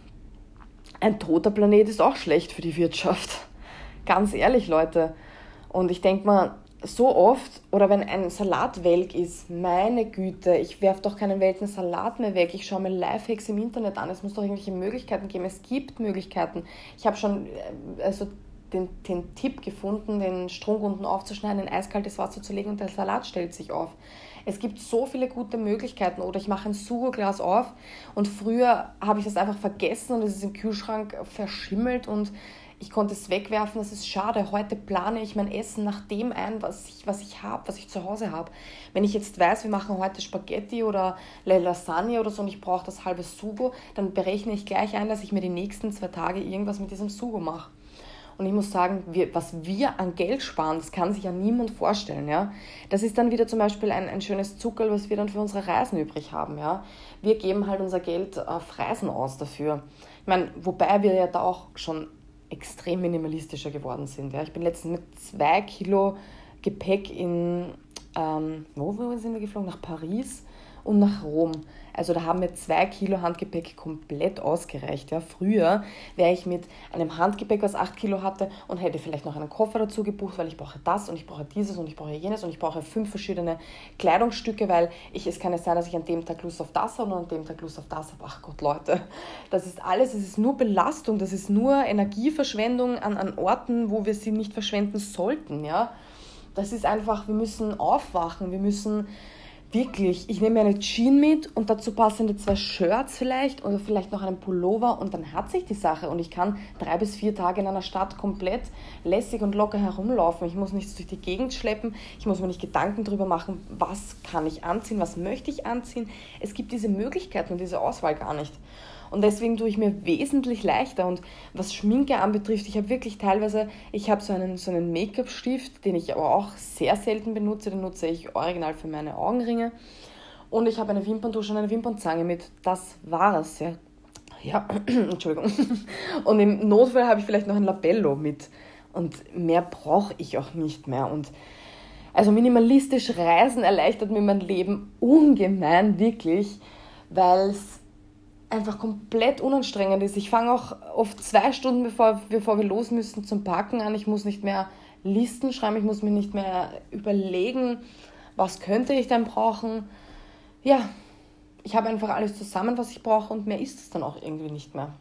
ein toter Planet ist auch schlecht für die Wirtschaft. Ganz ehrlich, Leute. Und ich denke mal, so oft, oder wenn ein Salat welk ist, meine Güte, ich werfe doch keinen welken Salat mehr weg. Ich schaue mir Lifehacks im Internet an. Es muss doch irgendwelche Möglichkeiten geben. Es gibt Möglichkeiten. Ich habe schon also den, den Tipp gefunden, den Strunk unten aufzuschneiden, in eiskaltes Wasser zu legen und der Salat stellt sich auf. Es gibt so viele gute Möglichkeiten. Oder ich mache ein Sugo-Glas auf und früher habe ich das einfach vergessen und es ist im Kühlschrank verschimmelt und ich konnte es wegwerfen, das ist schade. Heute plane ich mein Essen nach dem ein, was ich, was ich habe, was ich zu Hause habe. Wenn ich jetzt weiß, wir machen heute Spaghetti oder Lasagne oder so und ich brauche das halbe Sugo, dann berechne ich gleich ein, dass ich mir die nächsten zwei Tage irgendwas mit diesem Sugo mache. Und ich muss sagen, wir, was wir an Geld sparen, das kann sich ja niemand vorstellen. Ja? Das ist dann wieder zum Beispiel ein, ein schönes Zuckerl, was wir dann für unsere Reisen übrig haben. Ja? Wir geben halt unser Geld auf Reisen aus dafür. Ich meine, wobei wir ja da auch schon extrem minimalistischer geworden sind. Ja. Ich bin letztens mit zwei Kilo Gepäck in, ähm, wo, wo sind wir geflogen? Nach Paris und nach Rom. Also da haben mir zwei Kilo Handgepäck komplett ausgereicht. Ja. Früher wäre ich mit einem Handgepäck, was acht Kilo hatte und hätte vielleicht noch einen Koffer dazu gebucht, weil ich brauche das und ich brauche dieses und ich brauche jenes und ich brauche fünf verschiedene Kleidungsstücke, weil ich, es kann ja sein, dass ich an dem Tag Lust auf das habe und an dem Tag Lust auf das habe. Ach Gott, Leute, das ist alles, es ist nur Belastung, das ist nur Energieverschwendung an, an Orten, wo wir sie nicht verschwenden sollten. Ja. Das ist einfach, wir müssen aufwachen, wir müssen wirklich, ich nehme eine Jeans mit und dazu passende zwei Shirts vielleicht oder vielleicht noch einen Pullover und dann hat sich die Sache und ich kann drei bis vier Tage in einer Stadt komplett lässig und locker herumlaufen. Ich muss nichts durch die Gegend schleppen, ich muss mir nicht Gedanken darüber machen, was kann ich anziehen, was möchte ich anziehen. Es gibt diese Möglichkeiten und diese Auswahl gar nicht. Und deswegen tue ich mir wesentlich leichter. Und was Schminke anbetrifft, ich habe wirklich teilweise, ich habe so einen, so einen Make-up-Stift, den ich aber auch sehr selten benutze, den nutze ich original für meine Augenringe. Und ich habe eine Wimperntusche und eine Wimpernzange mit. Das war es. Ja, ja. Entschuldigung. Und im Notfall habe ich vielleicht noch ein Labello mit. Und mehr brauche ich auch nicht mehr. Und also minimalistisch reisen erleichtert mir mein Leben ungemein, wirklich, weil es einfach komplett unanstrengend ist. Ich fange auch oft zwei Stunden, bevor, bevor wir los müssen, zum Packen an. Ich muss nicht mehr Listen schreiben, ich muss mir nicht mehr überlegen, was könnte ich denn brauchen. Ja, ich habe einfach alles zusammen, was ich brauche und mehr ist es dann auch irgendwie nicht mehr.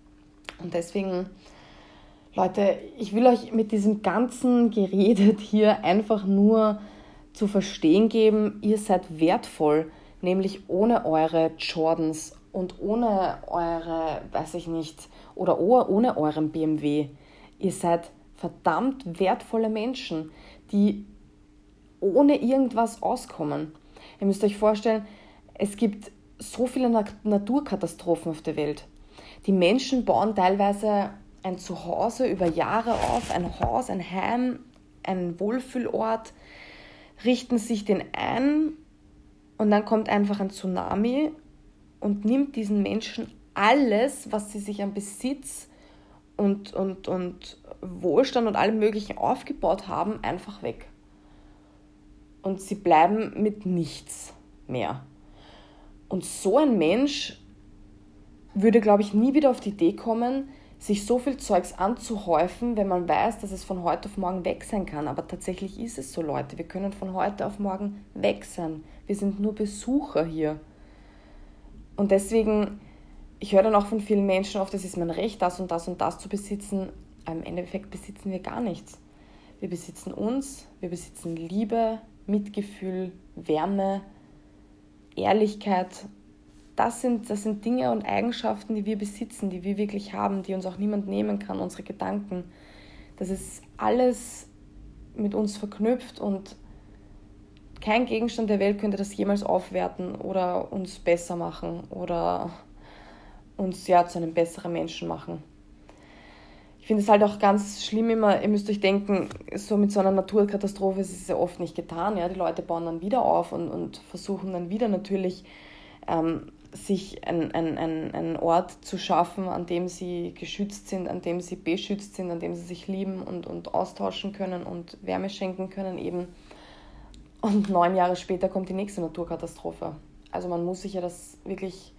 Und deswegen, Leute, ich will euch mit diesem ganzen Geredet hier einfach nur zu verstehen geben, ihr seid wertvoll, nämlich ohne eure Jordans und ohne eure, weiß ich nicht, oder ohne euren B M W. Ihr seid verdammt wertvolle Menschen, die ohne irgendwas auskommen. Ihr müsst euch vorstellen, es gibt so viele Naturkatastrophen auf der Welt. Die Menschen bauen teilweise ein Zuhause über Jahre auf, ein Haus, ein Heim, einen Wohlfühlort, richten sich den ein und dann kommt einfach ein Tsunami und nimmt diesen Menschen alles, was sie sich an Besitz und, und, und Wohlstand und allem Möglichen aufgebaut haben, einfach weg. Und sie bleiben mit nichts mehr. Und so ein Mensch würde, glaube ich, nie wieder auf die Idee kommen, sich so viel Zeugs anzuhäufen, wenn man weiß, dass es von heute auf morgen weg sein kann. Aber tatsächlich ist es so, Leute. Wir können von heute auf morgen weg sein. Wir sind nur Besucher hier. Und deswegen, ich höre dann auch von vielen Menschen oft, es ist mein Recht, das und das und das zu besitzen. Aber im Endeffekt besitzen wir gar nichts. Wir besitzen uns, wir besitzen Liebe, Mitgefühl, Wärme, Ehrlichkeit. Das sind, das sind Dinge und Eigenschaften, die wir besitzen, die wir wirklich haben, die uns auch niemand nehmen kann, unsere Gedanken. Das ist alles mit uns verknüpft und kein Gegenstand der Welt könnte das jemals aufwerten oder uns besser machen oder uns ja zu einem besseren Menschen machen. Ich finde es halt auch ganz schlimm immer, ihr müsst euch denken, so mit so einer Naturkatastrophe ist es ja oft nicht getan. Ja? Die Leute bauen dann wieder auf und, und versuchen dann wieder natürlich ähm, sich ein, ein, ein, einen Ort zu schaffen, an dem sie geschützt sind, an dem sie beschützt sind, an dem sie sich lieben und, und austauschen können und Wärme schenken können eben. Und neun Jahre später kommt die nächste Naturkatastrophe. Also man muss sich ja das wirklich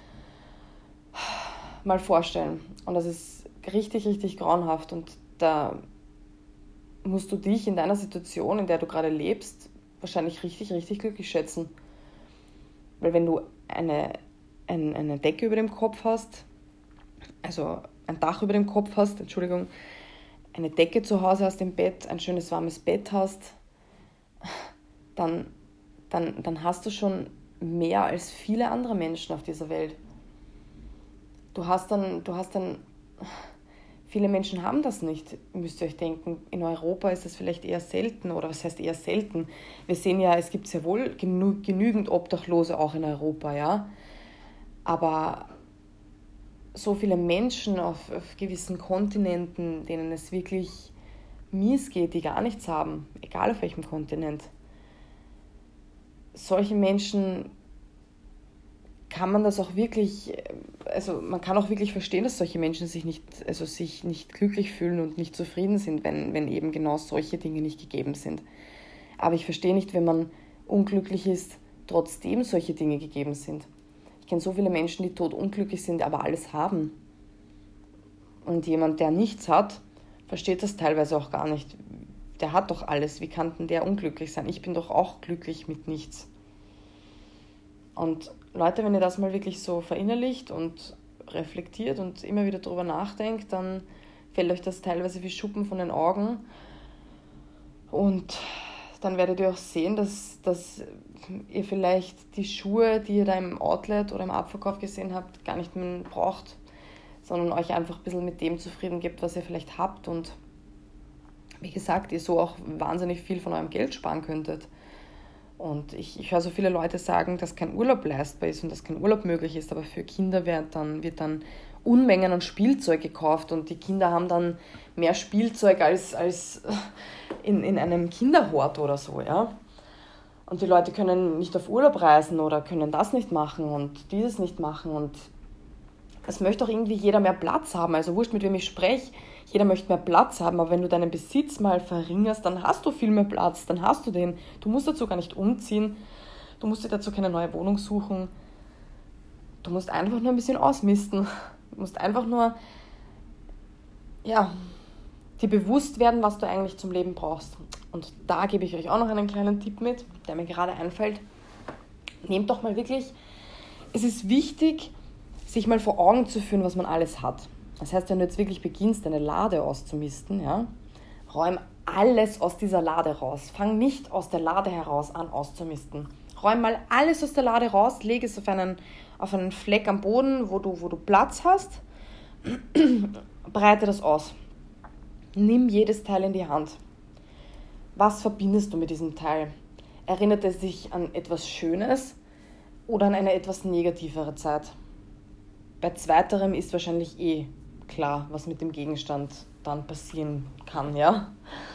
mal vorstellen. Und das ist richtig, richtig grauenhaft. Und da musst du dich in deiner Situation, in der du gerade lebst, wahrscheinlich richtig, richtig glücklich schätzen. Weil wenn du eine, eine, eine Decke über dem Kopf hast, also ein Dach über dem Kopf hast, Entschuldigung, eine Decke zu Hause hast im Bett, ein schönes warmes Bett hast, dann, dann, dann hast du schon mehr als viele andere Menschen auf dieser Welt. Du hast dann, du hast dann, viele Menschen haben das nicht, müsst ihr euch denken. In Europa ist das vielleicht eher selten, oder was heißt eher selten? Wir sehen ja, es gibt sehr wohl genü- genügend Obdachlose auch in Europa, ja. Aber so viele Menschen auf, auf gewissen Kontinenten, denen es wirklich mies geht, die gar nichts haben, egal auf welchem Kontinent. Solche Menschen kann man das auch wirklich, also man kann auch wirklich verstehen, dass solche Menschen sich nicht, also sich nicht glücklich fühlen und nicht zufrieden sind, wenn, wenn eben genau solche Dinge nicht gegeben sind. Aber ich verstehe nicht, wenn man unglücklich ist, trotzdem solche Dinge gegeben sind. Ich kenne so viele Menschen, die todunglücklich sind, aber alles haben. Und jemand, der nichts hat, versteht das teilweise auch gar nicht. Der hat doch alles, wie kann denn der unglücklich sein? Ich bin doch auch glücklich mit nichts. Und Leute, wenn ihr das mal wirklich so verinnerlicht und reflektiert und immer wieder drüber nachdenkt, dann fällt euch das teilweise wie Schuppen von den Augen. Und dann werdet ihr auch sehen, dass, dass ihr vielleicht die Schuhe, die ihr da im Outlet oder im Abverkauf gesehen habt, gar nicht mehr braucht, sondern euch einfach ein bisschen mit dem zufrieden gebt, was ihr vielleicht habt. Und wie gesagt, ihr so auch wahnsinnig viel von eurem Geld sparen könntet. Und ich, ich höre so viele Leute sagen, dass kein Urlaub leistbar ist und dass kein Urlaub möglich ist, aber für Kinder wird dann, wird dann Unmengen an Spielzeug gekauft und die Kinder haben dann mehr Spielzeug als, als in, in einem Kinderhort oder so, ja. Und die Leute können nicht auf Urlaub reisen oder können das nicht machen und dieses nicht machen und es möchte auch irgendwie jeder mehr Platz haben, also wurscht, mit wem ich spreche, jeder möchte mehr Platz haben, aber wenn du deinen Besitz mal verringerst, dann hast du viel mehr Platz, dann hast du den. Du musst dazu gar nicht umziehen, du musst dir dazu keine neue Wohnung suchen, du musst einfach nur ein bisschen ausmisten, du musst einfach nur, ja, dir bewusst werden, was du eigentlich zum Leben brauchst. Und da gebe ich euch auch noch einen kleinen Tipp mit, der mir gerade einfällt. Nehmt doch mal wirklich, es ist wichtig, sich mal vor Augen zu führen, was man alles hat. Das heißt, wenn du jetzt wirklich beginnst, deine Lade auszumisten, ja, räum alles aus dieser Lade raus. Fang nicht aus der Lade heraus an auszumisten. Räum mal alles aus der Lade raus, leg es auf einen, auf einen Fleck am Boden, wo du, wo du Platz hast, breite das aus. Nimm jedes Teil in die Hand. Was verbindest du mit diesem Teil? Erinnert es dich an etwas Schönes oder an eine etwas negativere Zeit? Bei zweiterem ist wahrscheinlich eh klar, was mit dem Gegenstand dann passieren kann, ja.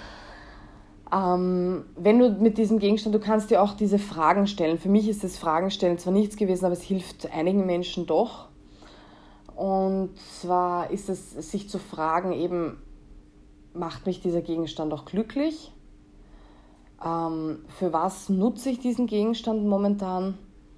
Ähm, wenn du mit diesem Gegenstand, du kannst dir auch diese Fragen stellen. Für mich ist das Fragen stellen zwar nichts gewesen, aber es hilft einigen Menschen doch. Und zwar ist es, sich zu fragen, eben, macht mich dieser Gegenstand auch glücklich? Ähm, für was nutze ich diesen Gegenstand momentan?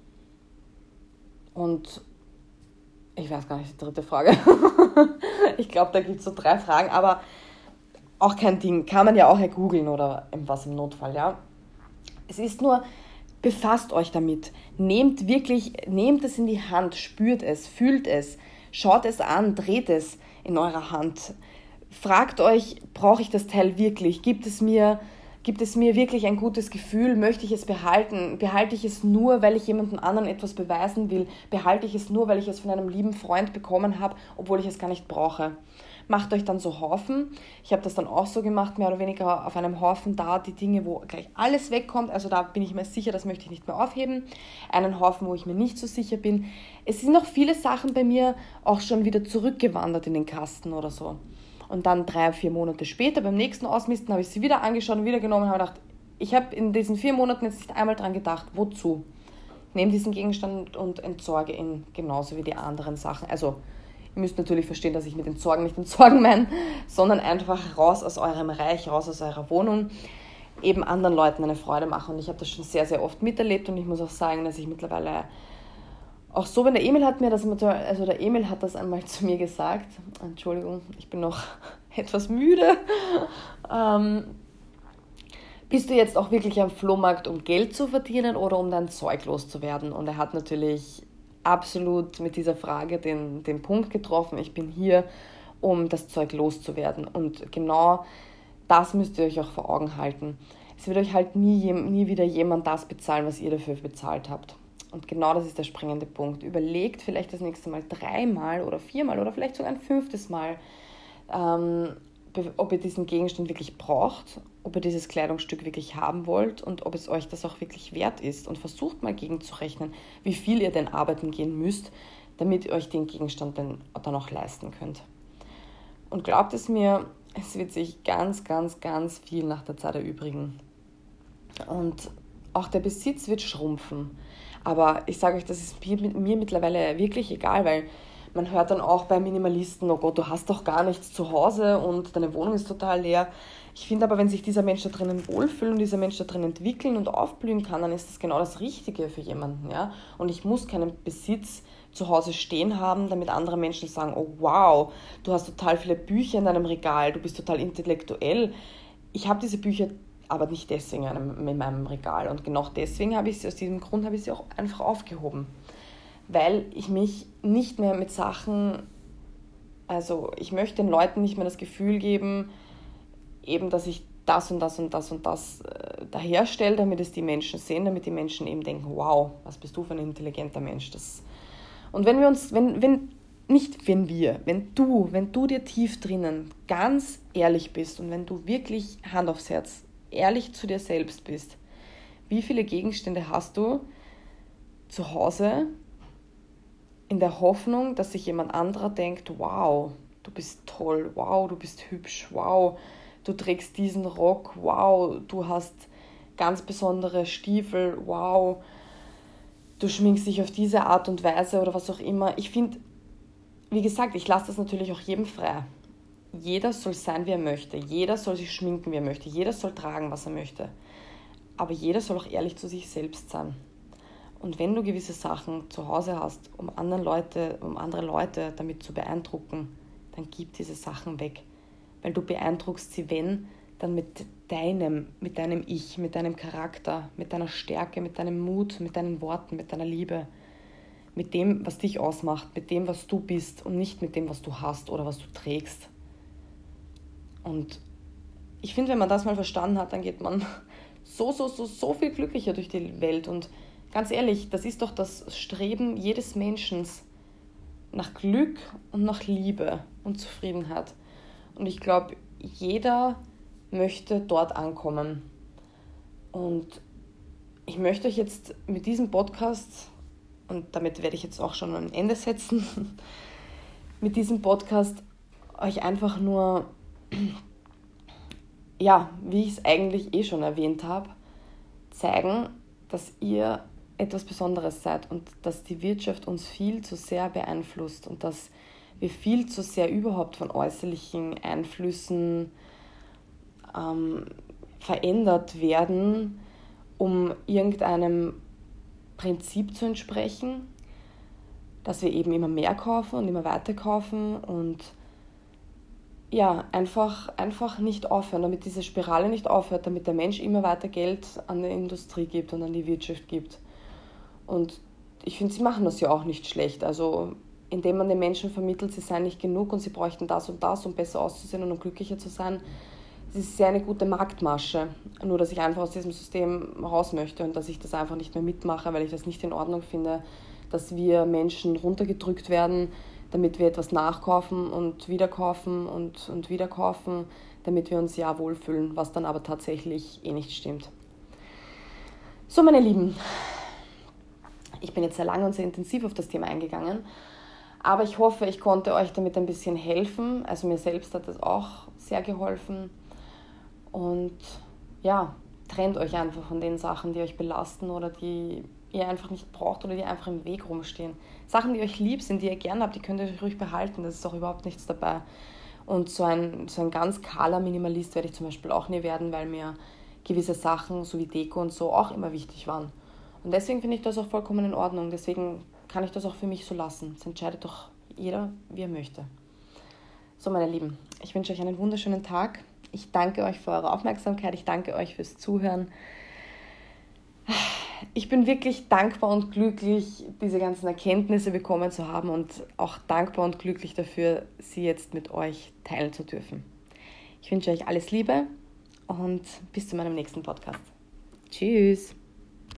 Und ich weiß gar nicht, die dritte Frage. Ich glaube, da gibt es so drei Fragen, aber auch kein Ding. Kann man ja auch googeln oder was im Notfall, ja. Es ist nur, befasst euch damit. Nehmt wirklich, nehmt es in die Hand, spürt es, fühlt es, schaut es an, dreht es in eurer Hand. Fragt euch, brauche ich das Teil wirklich? Gibt es mir... Gibt es mir wirklich ein gutes Gefühl? Möchte ich es behalten? Behalte ich es nur, weil ich jemandem anderen etwas beweisen will? Behalte ich es nur, weil ich es von einem lieben Freund bekommen habe, obwohl ich es gar nicht brauche? macht euch dann so Haufen. Ich habe das dann auch so gemacht, mehr oder weniger auf einem Haufen da die Dinge, wo gleich alles wegkommt. Also da bin ich mir sicher, das möchte ich nicht mehr aufheben. Einen Haufen, wo ich mir nicht so sicher bin. Es sind noch viele Sachen bei mir auch schon wieder zurückgewandert in den Kasten oder so. Und dann drei, vier Monate später, beim nächsten Ausmisten, habe ich sie wieder angeschaut und wieder genommen und habe gedacht, ich habe in diesen vier Monaten jetzt nicht einmal dran gedacht, wozu? Ich nehme diesen Gegenstand und entsorge ihn genauso wie die anderen Sachen. Also, ihr müsst natürlich verstehen, dass ich mit Entsorgen nicht Entsorgen meine, sondern einfach raus aus eurem Reich, raus aus eurer Wohnung, eben anderen Leuten eine Freude machen. Und ich habe das schon sehr, sehr oft miterlebt und ich muss auch sagen, dass ich mittlerweile auch so, wenn der Emil hat mir das, also der Emil hat das einmal zu mir gesagt, Entschuldigung, ich bin noch etwas müde, ähm, bist du jetzt auch wirklich am Flohmarkt, um Geld zu verdienen oder um dein Zeug loszuwerden? Und er hat natürlich absolut mit dieser Frage den, den Punkt getroffen, ich bin hier, um das Zeug loszuwerden. Und genau das müsst ihr euch auch vor Augen halten. Es wird euch halt nie, nie wieder jemand das bezahlen, was ihr dafür bezahlt habt. Und genau das ist der springende Punkt. Überlegt vielleicht das nächste Mal dreimal oder viermal oder vielleicht sogar ein fünftes Mal, ähm, ob ihr diesen Gegenstand wirklich braucht, ob ihr dieses Kleidungsstück wirklich haben wollt und ob es euch das auch wirklich wert ist. Und versucht mal gegenzurechnen, wie viel ihr denn arbeiten gehen müsst, damit ihr euch den Gegenstand dann, dann auch leisten könnt. Und glaubt es mir, es wird sich ganz, ganz, ganz viel nach der Zeit erübrigen. Und auch der Besitz wird schrumpfen. Aber ich sage euch, das ist mir, mir mittlerweile wirklich egal, weil man hört dann auch bei Minimalisten, oh Gott, du hast doch gar nichts zu Hause und deine Wohnung ist total leer. Ich finde aber, wenn sich dieser Mensch da drinnen wohlfühlt und dieser Mensch da drin entwickeln und aufblühen kann, dann ist das genau das Richtige für jemanden. Ja? Und ich muss keinen Besitz zu Hause stehen haben, damit andere Menschen sagen, oh wow, du hast total viele Bücher in deinem Regal, du bist total intellektuell. Ich habe diese Bücher aber nicht deswegen in meinem Regal. Und genau deswegen habe ich sie, aus diesem Grund habe ich sie auch einfach aufgehoben. Weil ich mich nicht mehr mit Sachen, also ich möchte den Leuten nicht mehr das Gefühl geben, eben, dass ich das und das und das und das äh, daherstelle, damit es die Menschen sehen, damit die Menschen eben denken, wow, was bist du für ein intelligenter Mensch. Das und wenn wir uns, wenn, wenn, nicht wenn wir, wenn du, wenn du dir tief drinnen ganz ehrlich bist und wenn du wirklich Hand aufs Herz ehrlich zu dir selbst bist, wie viele Gegenstände hast du zu Hause in der Hoffnung, dass sich jemand anderer denkt, wow, du bist toll, wow, du bist hübsch, wow, du trägst diesen Rock, wow, du hast ganz besondere Stiefel, wow, du schminkst dich auf diese Art und Weise oder was auch immer. Ich finde, wie gesagt, ich lasse das natürlich auch jedem frei. Jeder soll sein, wie er möchte. Jeder soll sich schminken, wie er möchte. Jeder soll tragen, was er möchte. Aber jeder soll auch ehrlich zu sich selbst sein. Und wenn du gewisse Sachen zu Hause hast, um andere Leute, um andere Leute damit zu beeindrucken, dann gib diese Sachen weg. Weil du beeindruckst sie, wenn, dann mit deinem, mit deinem Ich, mit deinem Charakter, mit deiner Stärke, mit deinem Mut, mit deinen Worten, mit deiner Liebe, mit dem, was dich ausmacht, mit dem, was du bist und nicht mit dem, was du hast oder was du trägst. Und ich finde, wenn man das mal verstanden hat, dann geht man so, so, so, so viel glücklicher durch die Welt. Und ganz ehrlich, das ist doch das Streben jedes Menschen nach Glück und nach Liebe und Zufriedenheit. Und ich glaube, jeder möchte dort ankommen. Und ich möchte euch jetzt mit diesem Podcast, und damit werde ich jetzt auch schon ein Ende setzen, mit diesem Podcast euch einfach nur, ja, wie ich es eigentlich eh schon erwähnt habe, zeigen, dass ihr etwas Besonderes seid und dass die Wirtschaft uns viel zu sehr beeinflusst und dass wir viel zu sehr überhaupt von äußerlichen Einflüssen ähm, verändert werden, um irgendeinem Prinzip zu entsprechen, dass wir eben immer mehr kaufen und immer weiter kaufen und ja, einfach, einfach nicht aufhören, damit diese Spirale nicht aufhört, damit der Mensch immer weiter Geld an die Industrie gibt und an die Wirtschaft gibt. Und ich finde, sie machen das ja auch nicht schlecht. Also indem man den Menschen vermittelt, sie seien nicht genug und sie bräuchten das und das, um besser auszusehen und um glücklicher zu sein. Es ist sehr eine gute Marktmasche. Nur, dass ich einfach aus diesem System raus möchte und dass ich das einfach nicht mehr mitmache, weil ich das nicht in Ordnung finde, dass wir Menschen runtergedrückt werden, damit wir etwas nachkaufen und wieder kaufen und, und wieder kaufen, damit wir uns ja wohlfühlen, was dann aber tatsächlich eh nicht stimmt. So, meine Lieben, ich bin jetzt sehr lange und sehr intensiv auf das Thema eingegangen, aber ich hoffe, ich konnte euch damit ein bisschen helfen. Also mir selbst hat das auch sehr geholfen. Und ja, trennt euch einfach von den Sachen, die euch belasten oder die ihr einfach nicht braucht oder die einfach im Weg rumstehen. Sachen, die euch lieb sind, die ihr gerne habt, die könnt ihr euch ruhig behalten, das ist auch überhaupt nichts dabei. Und so ein, so ein ganz kahler Minimalist werde ich zum Beispiel auch nie werden, weil mir gewisse Sachen, so wie Deko und so, auch immer wichtig waren. Und deswegen finde ich das auch vollkommen in Ordnung. Deswegen kann ich das auch für mich so lassen. Es entscheidet doch jeder, wie er möchte. So, meine Lieben, ich wünsche euch einen wunderschönen Tag. Ich danke euch für eure Aufmerksamkeit. Ich danke euch fürs Zuhören. Ich bin wirklich dankbar und glücklich, diese ganzen Erkenntnisse bekommen zu haben und auch dankbar und glücklich dafür, sie jetzt mit euch teilen zu dürfen. Ich wünsche euch alles Liebe und bis zu meinem nächsten Podcast. Tschüss!